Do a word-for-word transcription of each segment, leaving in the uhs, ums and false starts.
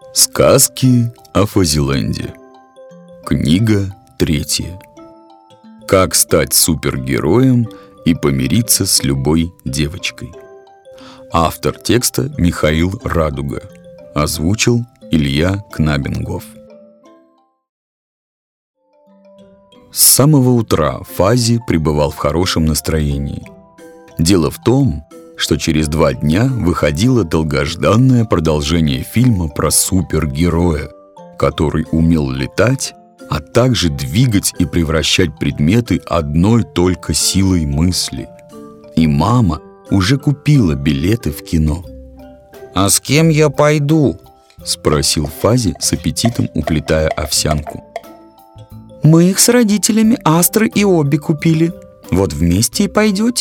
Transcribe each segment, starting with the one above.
Сказки о Фазиленде. Книга третья. Как стать супергероем и помириться с любой девочкой. Автор текста Михаил Радуга. Озвучил Илья Кнабингов. С самого утра Фази пребывал в хорошем настроении. Дело в том, что через два дня выходило долгожданное продолжение фильма про супергероя, который умел летать, а также двигать и превращать предметы одной только силой мысли. И мама уже купила билеты в кино. «А с кем я пойду?» — спросил Фази с аппетитом, уплетая овсянку. «Мы их с родителями Астры и Оби купили. Вот вместе и пойдете».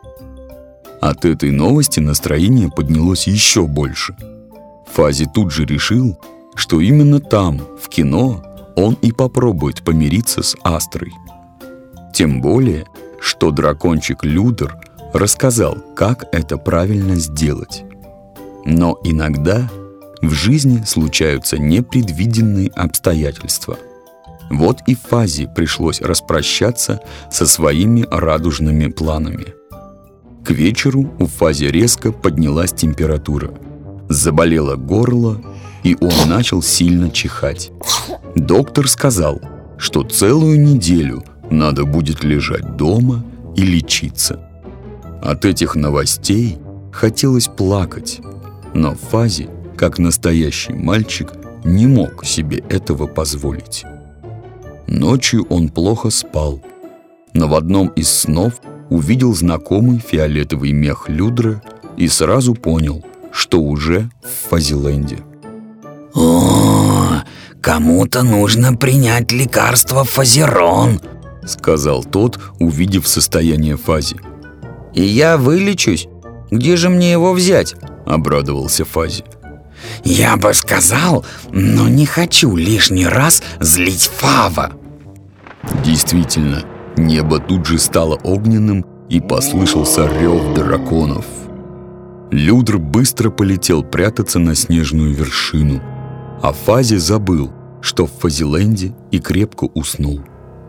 От этой новости настроение поднялось еще больше. Фази тут же решил, что именно там, в кино, он и попробует помириться с Астрой. Тем более, что дракончик Людер рассказал, как это правильно сделать. Но иногда в жизни случаются непредвиденные обстоятельства. Вот и Фази пришлось распрощаться со своими радужными планами. К вечеру у Фази резко поднялась температура. Заболело горло, и он начал сильно чихать. Доктор сказал, что целую неделю надо будет лежать дома и лечиться. От этих новостей хотелось плакать, но Фази, как настоящий мальчик, не мог себе этого позволить. Ночью он плохо спал, но в одном из снов увидел знакомый фиолетовый мех Людера и сразу понял, что уже в Фазиленде. «О, кому-то нужно принять лекарство Фазерон», — сказал тот, увидев состояние Фази. «И я вылечусь? Где же мне его взять?» — обрадовался Фази. «Я бы сказал, но не хочу лишний раз злить Фава». Действительно, небо тут же стало огненным, и послышался рев драконов. Людер быстро полетел прятаться на снежную вершину, а Фази забыл, что в Фазиленде, и крепко уснул.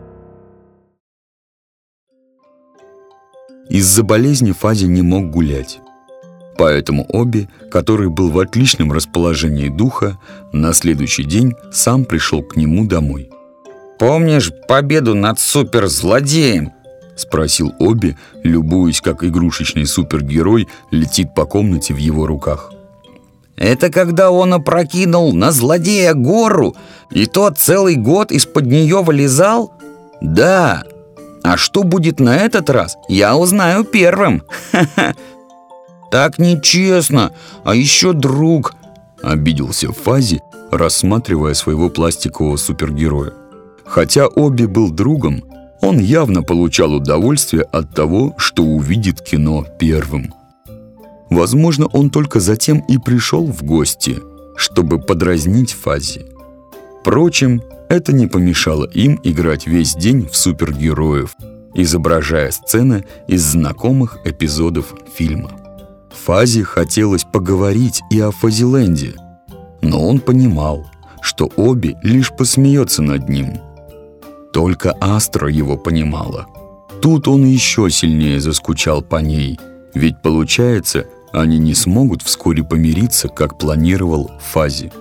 Из-за болезни Фази не мог гулять. Поэтому Оби, который был в отличном расположении духа, на следующий день сам пришел к нему домой. «Помнишь победу над суперзлодеем?» — спросил Оби, любуясь, как игрушечный супергерой летит по комнате в его руках. «Это когда он опрокинул на злодея гору, и тот целый год из-под нее вылезал? Да! А что будет на этот раз, я узнаю первым. Ха-ха! Так нечестно, а еще друг!» — обиделся Фази, рассматривая своего пластикового супергероя. Хотя Оби был другом, он явно получал удовольствие от того, что увидит кино первым. Возможно, он только затем и пришел в гости, чтобы подразнить Фази. Впрочем, это не помешало им играть весь день в супергероев, изображая сцены из знакомых эпизодов фильма. Фази хотелось поговорить и о Фазиленде, но он понимал, что Оби лишь посмеется над ним. Только Астра его понимала. Тут он еще сильнее заскучал по ней, ведь, получается, они не смогут вскоре помириться, как планировал Фази.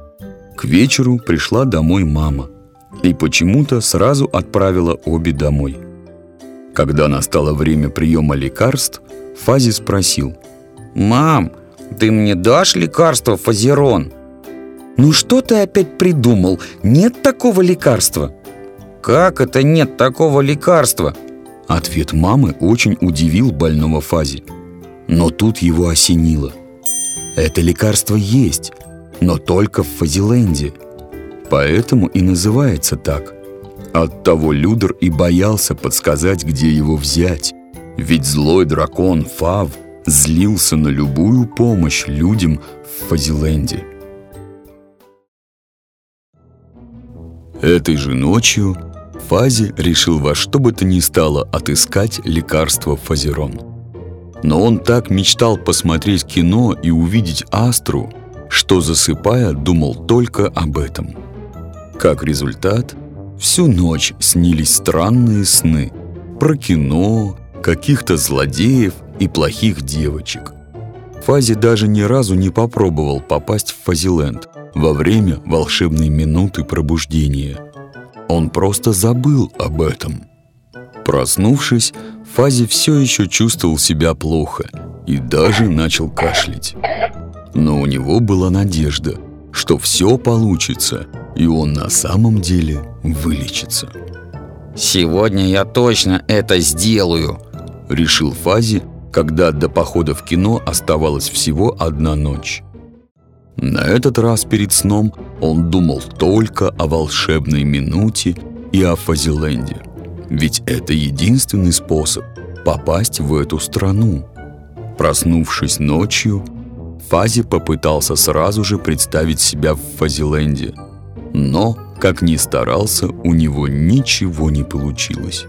К вечеру пришла домой мама и почему-то сразу отправила Оби домой. Когда настало время приема лекарств, Фази спросил: «Мам, ты мне дашь лекарство Фазерон?» «Ну что ты опять придумал? Нет такого лекарства». «Как это нет такого лекарства?» Ответ мамы очень удивил больного Фази. Но тут его осенило. Это лекарство есть, но только в Фазиленде. Поэтому и называется так. Оттого Людер и боялся подсказать, где его взять. Ведь злой дракон Фав злился на любую помощь людям в Фазиленде. Этой же ночью Фази решил во что бы то ни стало отыскать лекарство Фазерон. Но он так мечтал посмотреть кино и увидеть Астру, что, засыпая, думал только об этом. Как результат, всю ночь снились странные сны про кино, каких-то злодеев и плохих девочек. Фази даже ни разу не попробовал попасть в Фазиленд во время волшебной минуты пробуждения. Он просто забыл об этом. Проснувшись, Фази все еще чувствовал себя плохо и даже начал кашлять. Но у него была надежда, что все получится, и он на самом деле вылечится. «Сегодня я точно это сделаю», — решил Фази, когда до похода в кино оставалась всего одна ночь. На этот раз перед сном он думал только о волшебной минуте и о Фазиленде, ведь это единственный способ попасть в эту страну. Проснувшись ночью, Фази попытался сразу же представить себя в Фазиленде, но, как ни старался, у него ничего не получилось.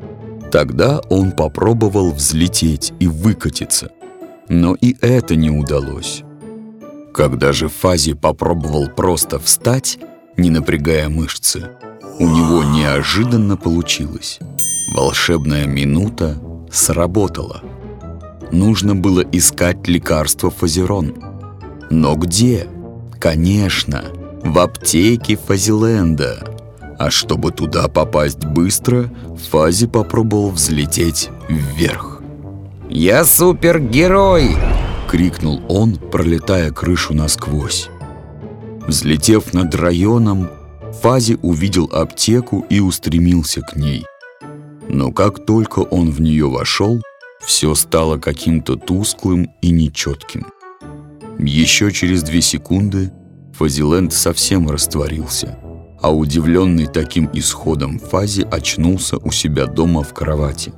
Тогда он попробовал взлететь и выкатиться, но и это не удалось. Когда же Фази попробовал просто встать, не напрягая мышцы, у него неожиданно получилось. Волшебная минута сработала. Нужно было искать лекарство Фазерон. Но где? Конечно, в аптеке Фазиленда. А чтобы туда попасть быстро, Фази попробовал взлететь вверх. «Я супергерой!» — крикнул он, пролетая крышу насквозь. Взлетев над районом, Фази увидел аптеку и устремился к ней. Но как только он в нее вошел, все стало каким-то тусклым и нечетким. Еще через две секунды Фазиленд совсем растворился, а удивленный таким исходом Фази очнулся у себя дома в кровати.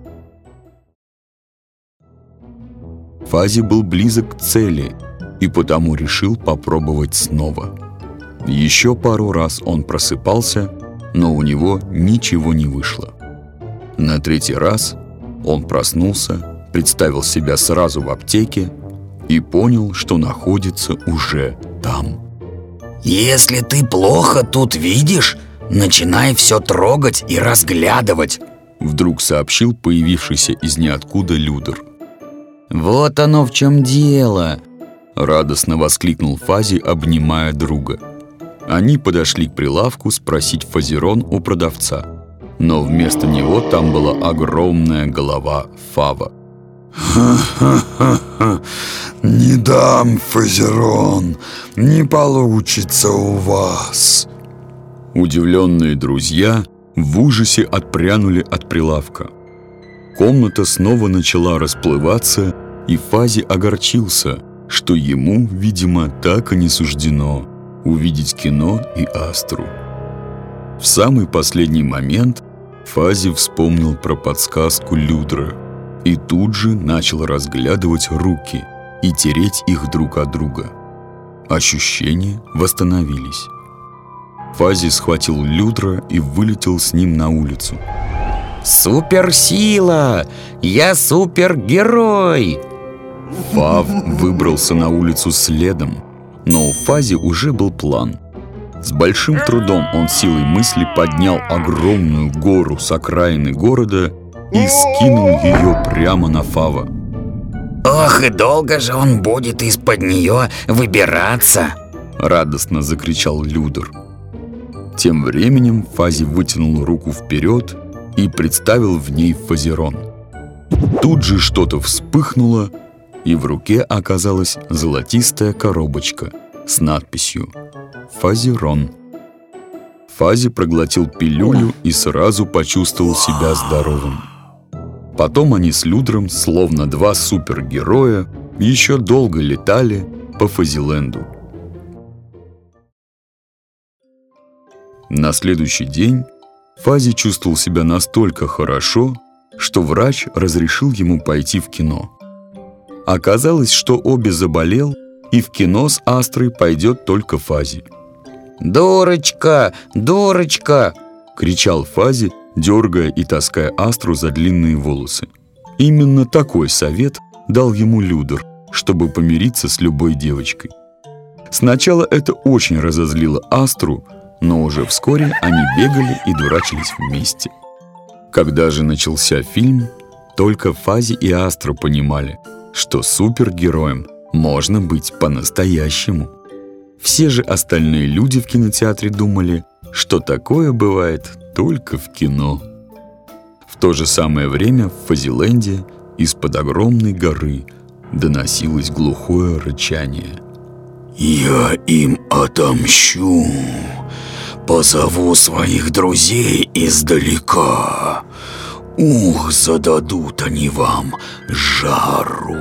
Фази был близок к цели и потому решил попробовать снова. Еще пару раз он просыпался, но у него ничего не вышло. На третий раз он проснулся, представил себя сразу в аптеке и понял, что находится уже там. «Если ты плохо тут видишь, начинай все трогать и разглядывать», — вдруг сообщил появившийся из ниоткуда Людер. «Вот оно в чем дело!» — радостно воскликнул Фази, обнимая друга. Они подошли к прилавку спросить Фазерон у продавца, но вместо него там была огромная голова Фава. «Ха-ха-ха-ха! Не дам, Фазерон! Не получится у вас!» Удивленные друзья в ужасе отпрянули от прилавка. Комната снова начала расплываться, и Фази огорчился, что ему, видимо, так и не суждено увидеть кино и Астру. В самый последний момент Фази вспомнил про подсказку Людера и тут же начал разглядывать руки и тереть их друг от друга. Ощущения восстановились. Фази схватил Людера и вылетел с ним на улицу. «Суперсила! Я супергерой!» Фав выбрался на улицу следом, но у Фази уже был план. С большим трудом он силой мысли поднял огромную гору с окраины города и скинул ее прямо на Фава. «Ох, и долго же он будет из-под нее выбираться!» — радостно закричал Людер. Тем временем Фази вытянул руку вперед и представил в ней Фазерон. Тут же что-то вспыхнуло, и в руке оказалась золотистая коробочка с надписью «Фазерон». Фази проглотил пилюлю и сразу почувствовал себя здоровым. Потом они с Людером, словно два супергероя, еще долго летали по Фазиленду. На следующий день Фази чувствовал себя настолько хорошо, что врач разрешил ему пойти в кино. Оказалось, что Оби заболел, и в кино с Астрой пойдет только Фази. «Дурочка! Дурочка!» — кричал Фази, дергая и таская Астру за длинные волосы. Именно такой совет дал ему Людер, чтобы помириться с любой девочкой. Сначала это очень разозлило Астру, но уже вскоре они бегали и дурачились вместе. Когда же начался фильм, только Фази и Астра понимали, что супергероем можно быть по-настоящему. Все же остальные люди в кинотеатре думали, что такое бывает только в кино. В то же самое время в Фазиленде из-под огромной горы доносилось глухое рычание. «Я им отомщу, позову своих друзей издалека. Ух, зададут они вам жару!»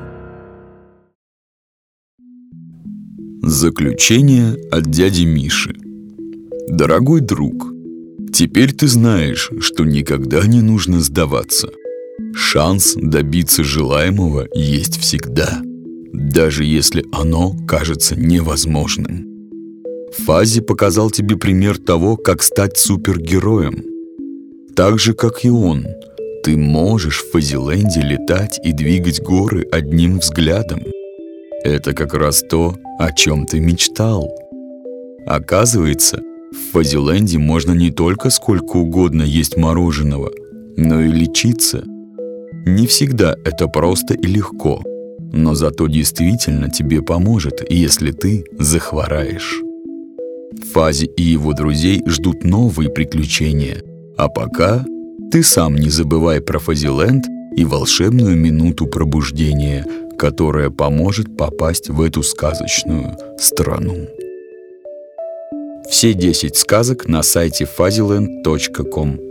Заключение от дяди Миши. Дорогой друг, теперь ты знаешь, что никогда не нужно сдаваться. Шанс добиться желаемого есть всегда, даже если оно кажется невозможным. Фази показал тебе пример того, как стать супергероем. Так же, как и он, ты можешь в Фазиленде летать и двигать горы одним взглядом. Это как раз то, о чем ты мечтал. Оказывается, в Фазиленде можно не только сколько угодно есть мороженого, но и лечиться. Не всегда это просто и легко, но зато действительно тебе поможет, если ты захвораешь. Фази и его друзей ждут новые приключения, а пока ты сам не забывай про Фазиленд и волшебную минуту пробуждения, которая поможет попасть в эту сказочную страну. Все десять сказок на сайте фазиленд точка ком.